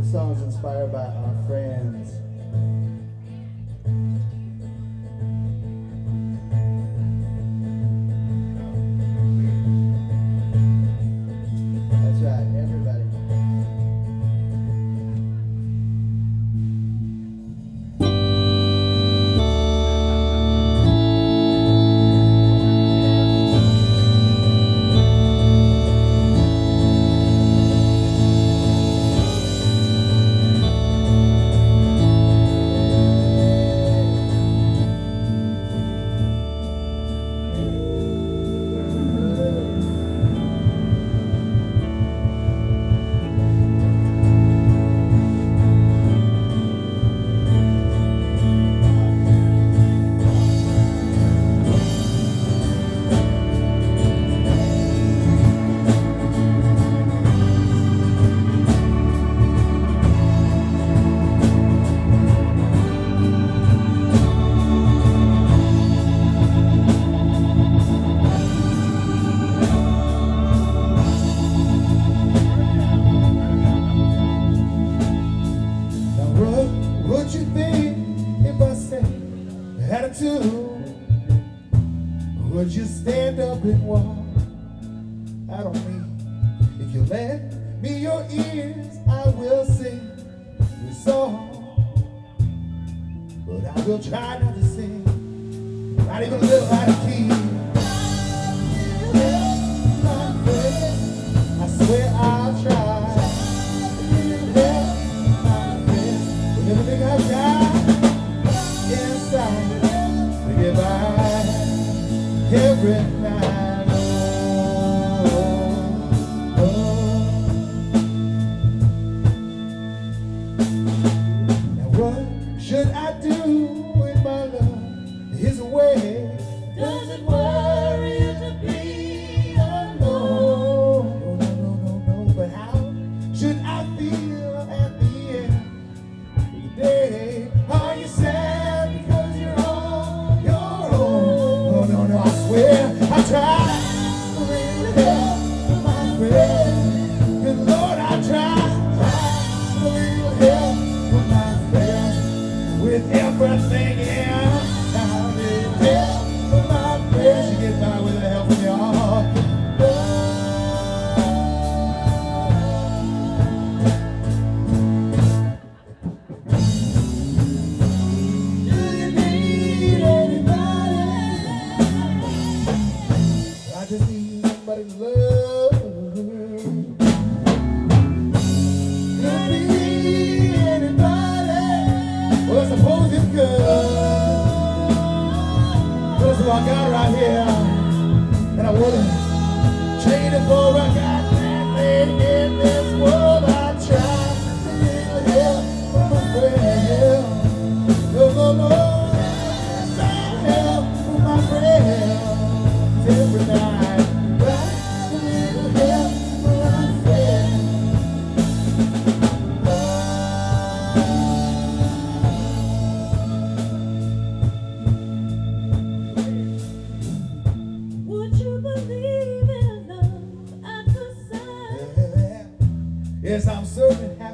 song is inspired by our friends. That's right, everybody. What you think if I say attitude? Would you stand up and walk out on me? If you lend me your ears, I will sing your song. But I will try not to sing, not even a little out of key. My friend, I swear I'll try. Everything I've got inside to get by every night. Now what should I do when my love is away? Does it worry you to be alone? No. But how should I feel at the end? Are you sad because you're on your own? No, I swear I tried a little help, my friend. Good Lord, I tried a little help for my friends. With everything else, I need help for my friends. You get by with the help from y'all. I just need somebody's love. Could be anybody. Well, I suppose it could. First of all, I got it right here, and I wouldn't trade it for a goddamn thing in this world. I tried a little help from my friend. No. Some help from my friend. Every night, right, a little help for my friend. Would you believe in love at first sight? Yes, I'm certain.